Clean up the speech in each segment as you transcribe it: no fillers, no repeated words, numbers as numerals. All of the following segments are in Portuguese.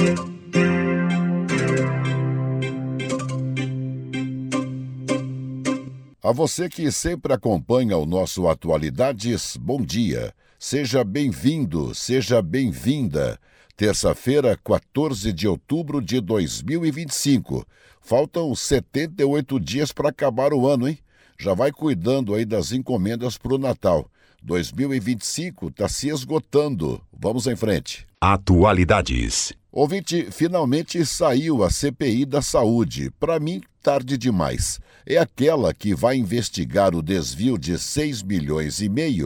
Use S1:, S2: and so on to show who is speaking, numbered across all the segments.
S1: A você que sempre acompanha o nosso Atualidades, bom dia. Seja bem-vindo, seja bem-vinda. Terça-feira, 14 de outubro de 2025. Faltam 78 dias para acabar o ano, hein? Já vai cuidando aí das encomendas para o Natal. 2025 está se esgotando. Vamos em frente.
S2: Atualidades.
S1: Ouvinte, finalmente saiu a CPI da Saúde. Para mim, tarde demais. É aquela que vai investigar o desvio de 6,5 milhões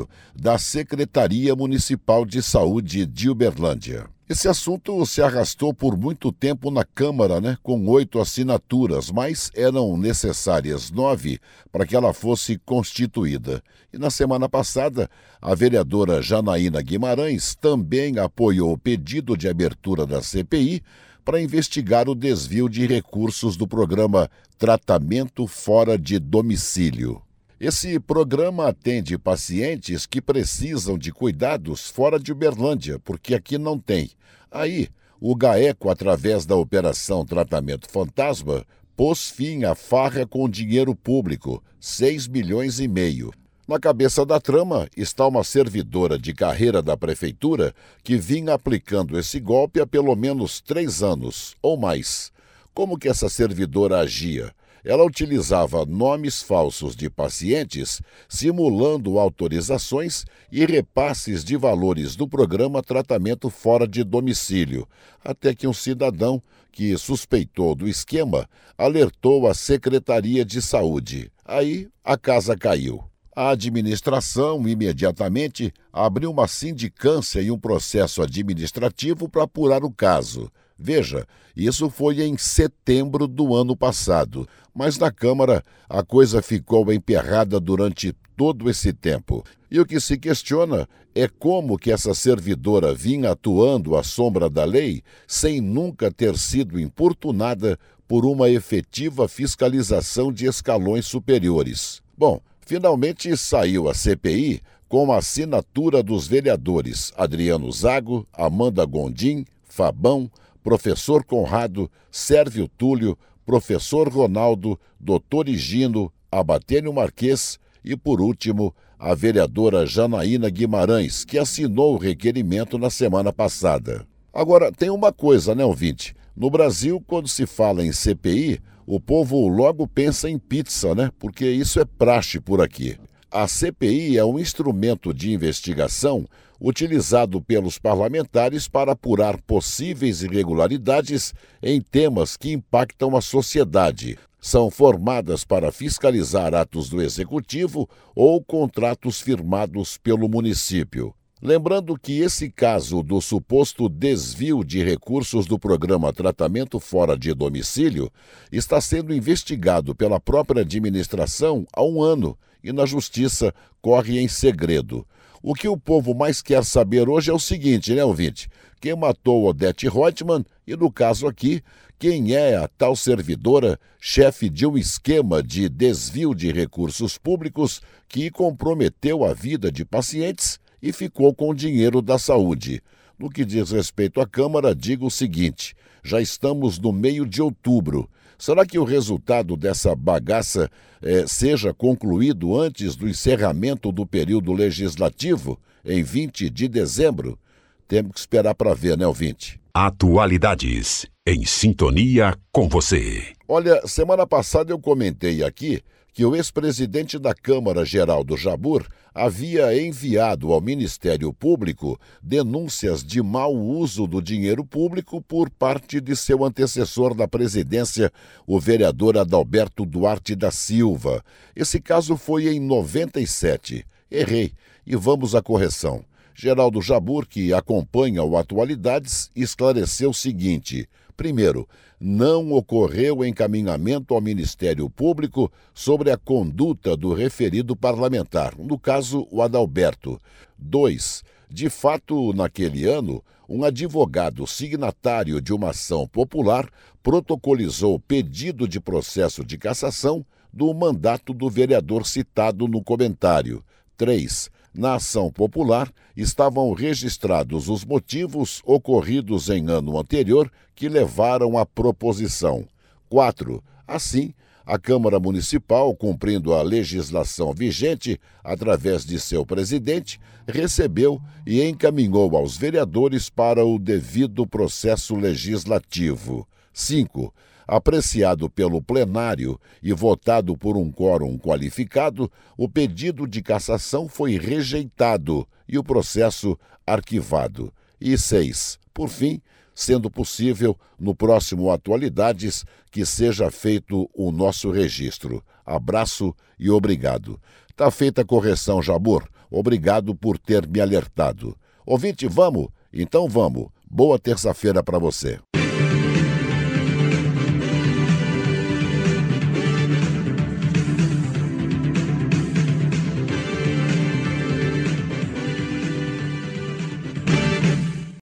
S1: da Secretaria Municipal de Saúde de Uberlândia. Esse assunto se arrastou por muito tempo na Câmara, com 8 assinaturas, mas eram necessárias 9 para que ela fosse constituída. E na semana passada, a vereadora Janaína Guimarães também apoiou o pedido de abertura da CPI para investigar o desvio de recursos do programa Tratamento Fora de Domicílio. Esse programa atende pacientes que precisam de cuidados fora de Uberlândia, porque aqui não tem. Aí, o GAECO, através da Operação Tratamento Fantasma, pôs fim à farra com dinheiro público, 6,5 milhões. Na cabeça da trama está uma servidora de carreira da prefeitura que vinha aplicando esse golpe há pelo menos 3 anos ou mais. Como que essa servidora agia? Ela utilizava nomes falsos de pacientes, simulando autorizações e repasses de valores do programa Tratamento Fora de Domicílio, até que um cidadão que suspeitou do esquema alertou a Secretaria de Saúde. Aí a casa caiu. A administração imediatamente abriu uma sindicância e um processo administrativo para apurar o caso. Veja, isso foi em setembro do ano passado, mas na Câmara a coisa ficou emperrada durante todo esse tempo. E o que se questiona é como que essa servidora vinha atuando à sombra da lei sem nunca ter sido importunada por uma efetiva fiscalização de escalões superiores. Bom, finalmente saiu a CPI com a assinatura dos vereadores Adriano Zago, Amanda Gondim, Fabão, Professor Conrado, Sérvio Túlio, Professor Ronaldo, Dr. Higino, Abatênio Marques e, por último, a vereadora Janaína Guimarães, que assinou o requerimento na semana passada. Agora, tem uma coisa, ouvinte? No Brasil, quando se fala em CPI, o povo logo pensa em pizza, Porque isso é praxe por aqui. A CPI é um instrumento de investigação utilizado pelos parlamentares para apurar possíveis irregularidades em temas que impactam a sociedade. São formadas para fiscalizar atos do Executivo ou contratos firmados pelo município. Lembrando que esse caso do suposto desvio de recursos do programa Tratamento Fora de Domicílio está sendo investigado pela própria administração há 1 ano e na Justiça corre em segredo. O que o povo mais quer saber hoje é o seguinte, ouvinte? Quem matou Odete Roitman e, no caso aqui, quem é a tal servidora, chefe de um esquema de desvio de recursos públicos que comprometeu a vida de pacientes e ficou com o dinheiro da saúde. No que diz respeito à Câmara, digo o seguinte: já estamos no meio de outubro. Será que o resultado dessa bagaça seja concluído antes do encerramento do período legislativo, em 20 de dezembro? Temos que esperar para ver, ouvinte?
S2: Atualidades, em sintonia com você.
S1: Olha, semana passada eu comentei aqui que o ex-presidente da Câmara, Geraldo Jabbour, havia enviado ao Ministério Público denúncias de mau uso do dinheiro público por parte de seu antecessor na presidência, o vereador Adalberto Duarte da Silva. Esse caso foi em 97. Errei, e vamos à correção. Geraldo Jabbour, que acompanha o Atualidades, esclareceu o seguinte: primeiro, não ocorreu encaminhamento ao Ministério Público sobre a conduta do referido parlamentar, no caso, o Adalberto. 2. De fato, naquele ano, um advogado signatário de uma ação popular protocolizou pedido de processo de cassação do mandato do vereador citado no comentário. 3. Na ação popular, estavam registrados os motivos ocorridos em ano anterior que levaram à proposição. 4. Assim, a Câmara Municipal, cumprindo a legislação vigente através de seu presidente, recebeu e encaminhou aos vereadores para o devido processo legislativo. 5. Apreciado pelo plenário e votado por um quórum qualificado, o pedido de cassação foi rejeitado e o processo arquivado. E 6. Por fim, sendo possível, no próximo Atualidades, que seja feito o nosso registro. Abraço e obrigado. Tá feita a correção, Jabor. Obrigado por ter me alertado. Ouvinte, vamos? Então vamos. Boa terça-feira para você.